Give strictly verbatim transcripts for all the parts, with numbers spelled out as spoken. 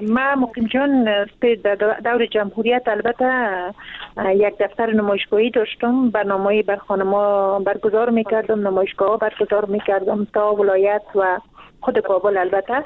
ما مقیم جان در دور جمهوریت البته یک دفتر نمایشگاهی داشتم، برنامه‌ای بر خانم‌ها برگزار می‌کردم، نمایشگاه برگزار می‌کردم تا ولایت و خود کابل. البته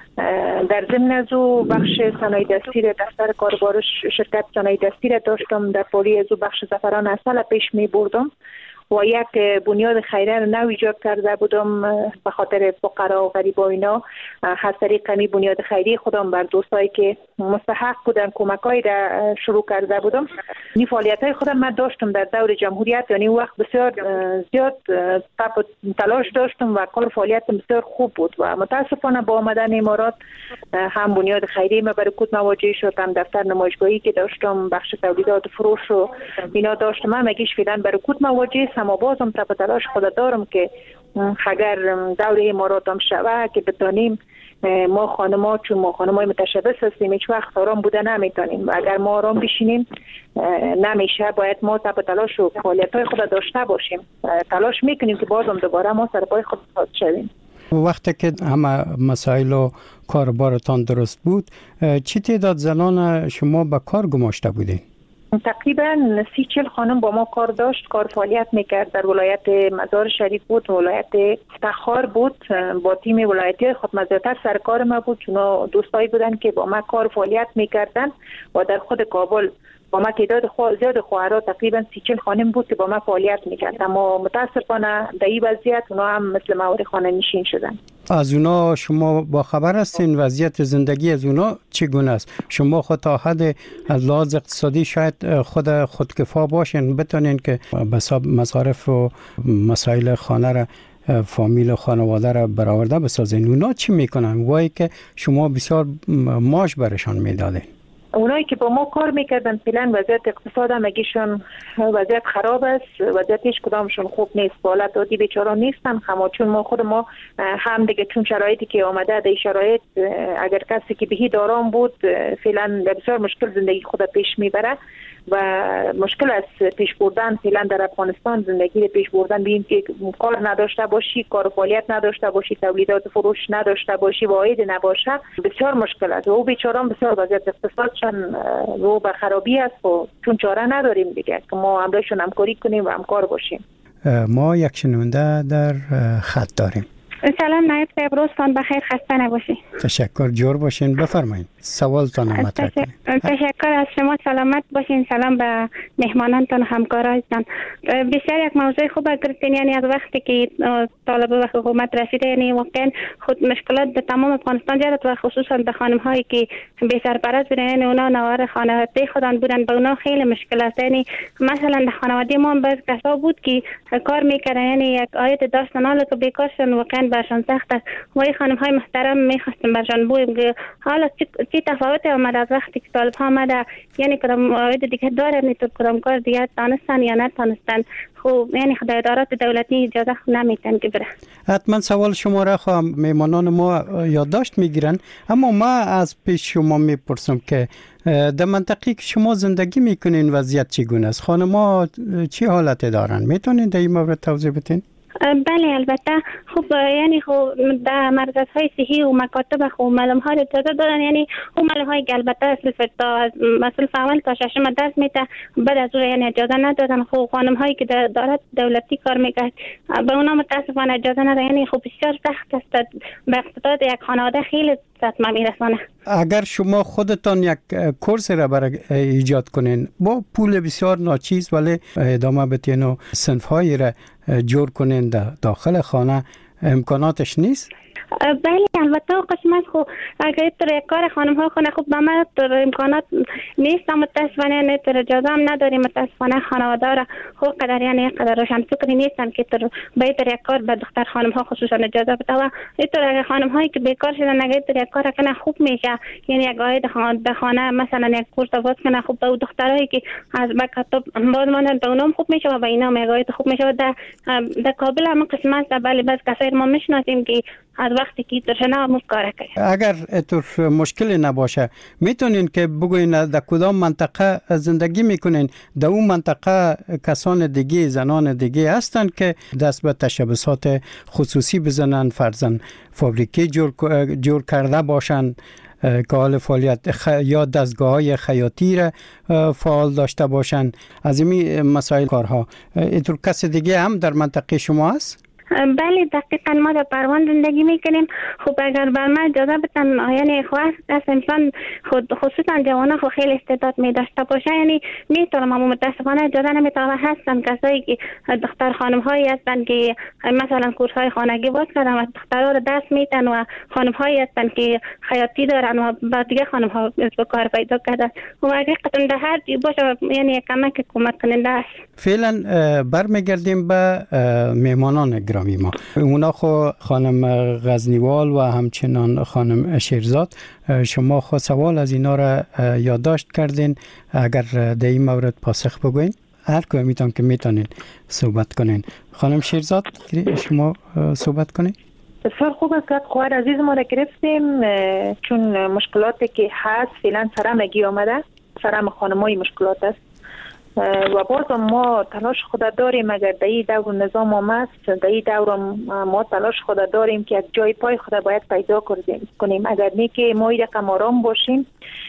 در ضمن از او بخش صنایع دستی را دفتر کاربار شرکت صنایع دستی را داشتم، در پولی از او بخش زعفران اصل پیش می بردم و یک بنیاد خیریه نو ایجاد کرده بودم به خاطر فقرا و غریبا. اینا از طریق می بنیاد خیریه خودم بر دوستایی که مستحق بودن کمکایی را شروع کرده بودم. این فعالیت های خودم من داشتم در دور جمهوریت، یعنی وقت بسیار زیاد تپ تلاش داشتم و کار فعالیت بسیار خوب بود و متاسفانه با آمدن امارات هم بنیاد خیریه ما برکوت مواجه شد، هم دفتر نمایشگاهی که داشتم، بخش تولیدات و فروش و اینا داشتم، هم مگیش فعلا برکوت مواجه. اما بازم تا تلاش خود دارم که اگر دوره امارات هم شوه که بتانیم ما خانم‌ها، چون ما خانم‌های متشبث هستیم، هیچ وقت آرام بوده نمیتونیم و اگر ما آرام بشینیم نمیشه. باید ما تا تلاش و فعالیت‌های خود داشته باشیم، تلاش میکنیم که بازم دوباره ما سر پای خود ثابت شویم. وقتی که همه مسائل و کاربارتان درست بود، چی تعداد زنان شما به کار گماشته بودین؟ تقریبا سی چل خانم با ما کار داشت، کار فعالیت میکرد. در ولایت مزار شریف بود، ولایت تخار بود، با تیم ولایتی خود مزارتر سرکار ما بود، چون دوستایی بودن که با ما کار فعالیت میکردن و در خود کابل با ما تعداد زیاد خواهرها تقریبا سی چل خانم بود که با ما فعالیت میکرد. اما متاسفانه در این وضعیت اونا هم مثل ما خانه نشین شدن. از اونا شما با خبر هستین وضعیت زندگی از اونا چگونه است؟ شما خود تا حد از لحاظ اقتصادی شاید خود خودکفا باشین، بتونین که مصارف و مسائل خانه را، فامیل و خانواده را برآورده بسازین. اونا چی میکنن؟ وای که شما بسیار معاش برشان میدادین. اونایی که با ما کار میکردن فعلا وضعیت اقتصاد هم اگیشون وضعیت خراب است، وضعیت هیچ کدامشون خوب نیست، حالت عادی بیچاره نیستن. اما چون ما خود ما هم دیگه چون شرایطی که آمده در شرایط اگر کسی که بهی دارام بود فعلا بسیار مشکل زندگی خود پیش میبره و مشکل است پیش بردن فعلا در افغانستان زندگی رو پیش بردن. ببین که کار نداشته باشی، کار فعالیت نداشته باشی، تولیدات فروش نداشته باشی، واحد نباشه، بسیار مشکل است. و بیچاره‌ام بسیار وضعیت اقتصادشان رو به خرابی است و چون چاره نداریم دیگه که ما همراهشون همکاری کنیم و همکار باشیم. ما یک شنونده در خط داریم. سلام نایب صاحب، روزتان بخیر، خسته نباشین. تشکر، جور باشین، بفرمایید سوالتان مطرح کنید. تشکر از شما، سلامت باشین. سلام به مهمانانتان و همکارانتان. بسیار یک موضوع خوب گرفتین، یعنی از وقتی که طالب و حکومت رسیده، یعنی واقعا خود مشکلات در تمام افغانستان زیاد و خصوصا به خانم هایی که بی سرپرست بودن، یعنی اونا نوار خانواده خودان بودن، به اونا خیلی مشکل است. یعنی مثلا در خانواده ما بعض کسا بود که کار میکردن، یعنی یک عاید داشتن حالا که بیکار شدن، واقعا برشان سخت است. و این خانم های محترم میخواستیم برشان بگوییم که حالا چی تفاوت آمد از وقتی که طالب ها آمده، یعنی کدام عاید دیگه داره، نیتو کدام کار دیگه تانستن یا نتانستن. خب یعنی خدای ادارات دولتی اجازه نمیتن که بره. حتما سوال شما را خواهم میمانان ما یادداشت میگیرن، اما ما از پیش شما میپرسم که در منطقی که شما زندگی میکنین وضعیت چگونه است؟ خانم‌ها چی حالت دارن؟ میتونین در این مورد توضیح بدین؟ بله البته. خب یعنی خب در مرکزهای صحی و مکاتب خب معلوم ها اجازه دارن، یعنی اون معلوم های که البته اصل تا از مسئول اول تا ششم درس میته، بعد از اون یعنی اجازه ندادن. خب خانم هایی که در دارت دولتی کار میکنن به اونا متاسفانه اجازه ندادن، یعنی خب بسیار سخت است، به اقتصاد یک خانواده خیلی صدمه میرسانه. اگر شما خودتان یک کورس را برای ایجاد کنین با پول بسیار ناچیز ولی ادامه بدین و صنف هایی را جور کنین در داخل خانه، امکاناتش نیست؟ بله البته قسمت خو اگر تر کار خانم ها خونه خوب به ما امکانات نیست، متاسفانه نه تر اجازه هم نداریم. متاسفانه خانواده را خوب قدر یعنی قدر روشن فکری نیستن که تر به تر کار به دختر خانم ها خصوصا اجازه بده. و اینطور خانم هایی که بیکار شدن اگر تر کار کنه خوب میشه، یعنی یک عاید به خانه مثلا یک کورس باز کنه خوب. به دخترایی که از مکاتب باز ماندن به اونم خوب میشه و به اینا هم عاید خوب میشه. در در کابل هم قسمت بله بعض کسایی ما میشناسیم که از وقتی که درشنا هم کار کرد. اگر اتور مشکلی نباشه میتونین که بگوین در کدام منطقه زندگی میکنین؟ در اون منطقه کسان دیگه، زنان دیگه هستن که دست به تشبسات خصوصی بزنن، فرضاً فابریکه جور, جور کرده باشن که حال فعالیت خ... یا دستگاه های خیاطی را فعال داشته باشند. از این مسائل کارها اینطور کس دیگه هم در منطقه شما هست؟ بله دقیقا ما در پروان زندگی میکنیم. خب اگر بر من اجازه بدن یعنی خواهد از انسان خود خصوصا جوانان خود خیلی استعداد می داشته باشه یعنی میتونم، اما متاسفانه اجازه نمیتونم. هستن کسایی که دختر خانم هایی هستن که مثلا کورس های خانگی باز کردن و دخترها رو دست میتن و خانم هایی هستن که خیاطی دارن و با دیگه خانم ها به کار پیدا کردن و حقیقتا در هر باشه یعنی کمک کمک کننده است. فعلا برمیگردیم به مهمانان گرامی ما. اونا خو خانم غزنیوال و همچنان خانم شیرزاد، شما خو سوال از اینا را یادداشت کردین، اگر در این مورد پاسخ بگوین هر که میتون که میتونین صحبت کنین. خانم شیرزاد شما صحبت کنین. بسیار خوب است که خواهر عزیز ما را گرفتیم، چون مشکلاتی که هست فعلا سرمگی آمده، سرم خانمای مشکلات است و باز ما تلاش خود داریم. اگر در این دور نظام آمد، در این دور ما تلاش خود داریم که یک جای پای خود باید پیدا کنیم. اگر نه که ما این رقم آرام باشیم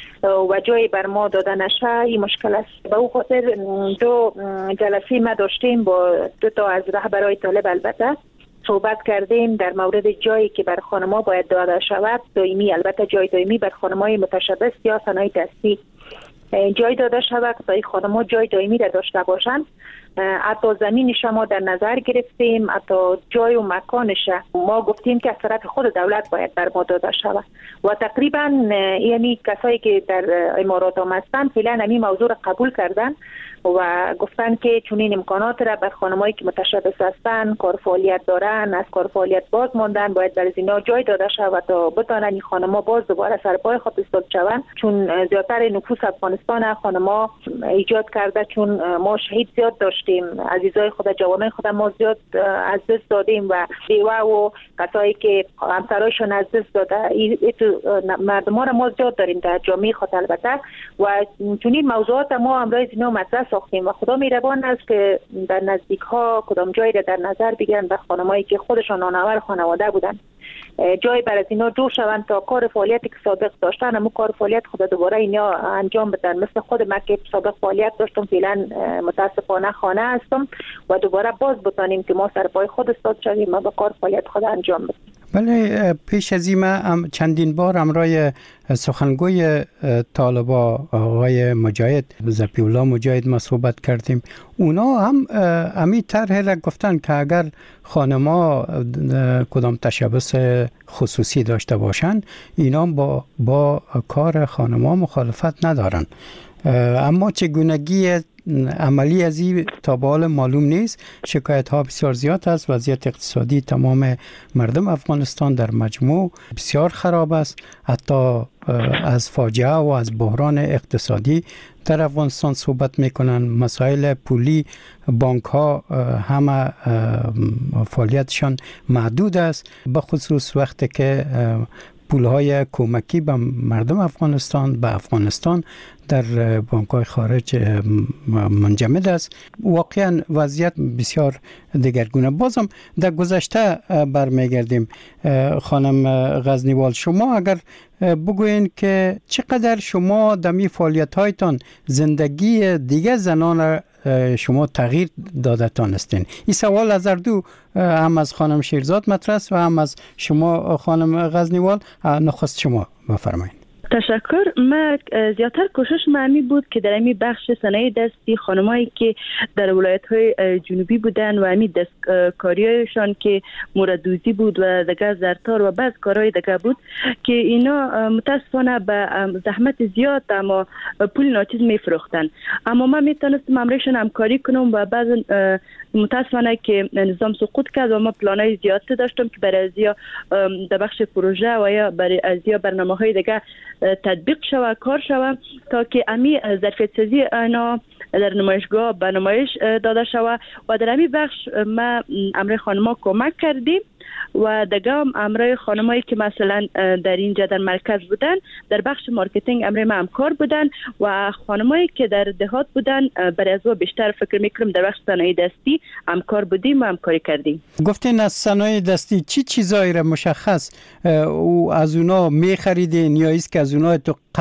و جایی بر ما داده نشه، این مشکل است. به او خاطر دو جلسه ما داشتیم با دو تا از رهبرای طالب، البته صحبت کردیم در مورد جایی که بر خانم‌ها باید داده شود، دائمی، البته جای دائمی بر خانم‌های متشبث یا صنایع دستی جای داده شود تا این خانم‌ها جای دائمی را داشته باشند. حتی زمینش ما در نظر گرفتیم، حتی جای و مکانش ما گفتیم که از طرف خود دولت باید بر ما داده شود و تقریبا یعنی کسایی که در امارات هم هستن فعلا همین موضوع را قبول کردن و گفتن که چون این امکانات را بر خانمایی که متشبث هستن، کار فعالیت دارن، از کار فعالیت باز ماندن، باید بر اینا جای داده شود تا بتونن این خانم‌ها باز دوباره سر پای خود ایستاد شوند. چون زیادتر نفوس افغانستان خانم‌ها ایجاد کرده، چون ما شهید زیاد داشتیم، عزیزای خود، جوانای خود ما زیاد از دست دادیم و بیوه و کسایی که همسرایشون از دست داده، این مردم را ما زیاد داریم در جامعه خود البته. و چون این موضوعات ما امروز اینا مطرح ساختیم و خدا مهربان است که در نزدیک ها کدام جایی را در نظر بگیرن به خانمایی که خودشان نانآور خانواده بودن، جای برای اینا جور شوند تا کار فعالیتی که سابق داشتن همون کار فعالیت خود دوباره اینا انجام بدن. مثل خود من که سابق فعالیت داشتم، فعلا متاسفانه خانه هستم و دوباره باز بتانیم که ما سر پای خود استاد شویم و به کار فعالیت خود انجام بدیم. بله، پیش از این ما چندین بار همراه سخنگوی طالبا آقای مجاهد ظفی الله مجاهد ما صحبت کردیم. اونا هم امی طرح را گفتن که اگر خانما کدام تشبث خصوصی داشته باشن، اینا با با کار خانما مخالفت ندارن، اما چگونگی عملی از این تا به حال معلوم نیست. شکایت ها بسیار زیاد است. وضعیت اقتصادی تمام مردم افغانستان در مجموع بسیار خراب است. حتی از فاجعه و از بحران اقتصادی در افغانستان صحبت میکنن. مسائل پولی، بانک ها همه فعالیتشان محدود است، به خصوص وقتی که پولهای کمکی به مردم افغانستان، به افغانستان در بانک‌های خارج منجمد است. واقعا وضعیت بسیار دگرگونه. بازم در گذشته برمیگردیم. خانم غزنیوال، شما اگر بگوین که چقدر شما دمی فعالیت‌هایتان زندگی دیگه زنان شما تغییر دادتان استین؟ این سوال از دو، هم از خانم شیرزاد مطرح است و هم از شما خانم غزنیوال. نخست شما بفرمایید. تشکر. من زیادتر کوشش معمی بود که در امی بخش صنایع دستی خانمایی که در ولایت‌های جنوبی بودن و امی دستکاری‌هایشان که موردوزی بود و دیگه زرتار و بعض کارهای دیگه بود که اینا متاسفانه به زحمت زیاد اما پول ناچیز میفروختن، اما من میتونستم امرشون همکاری کنم و بعض متاسفانه که نظام سقوط کرد و ما پلانای زیاد داشتم که برای ازیا در بخش پروژه و یا برای ازیا برنامه‌های دیگه تطبیق شوه، کار شوه تا که امی ظرفیت سازی اینا در نمایشگاه به نمایش داده شوه و در امی بخش ما امر خانما کمک کردیم و دیگه هم امرای خانمایی که مثلا در اینجا در مرکز بودن در بخش مارکتینگ امرای ما همکار بودن و خانمایی که در دهات بودن برای از بیشتر فکر میکنم در بخش صنایع دستی همکار بودیم و همکاری کردیم. گفتین از صنایع دستی چی چیزایی را مشخص او از اونا میخریدین یا است که از اونا تو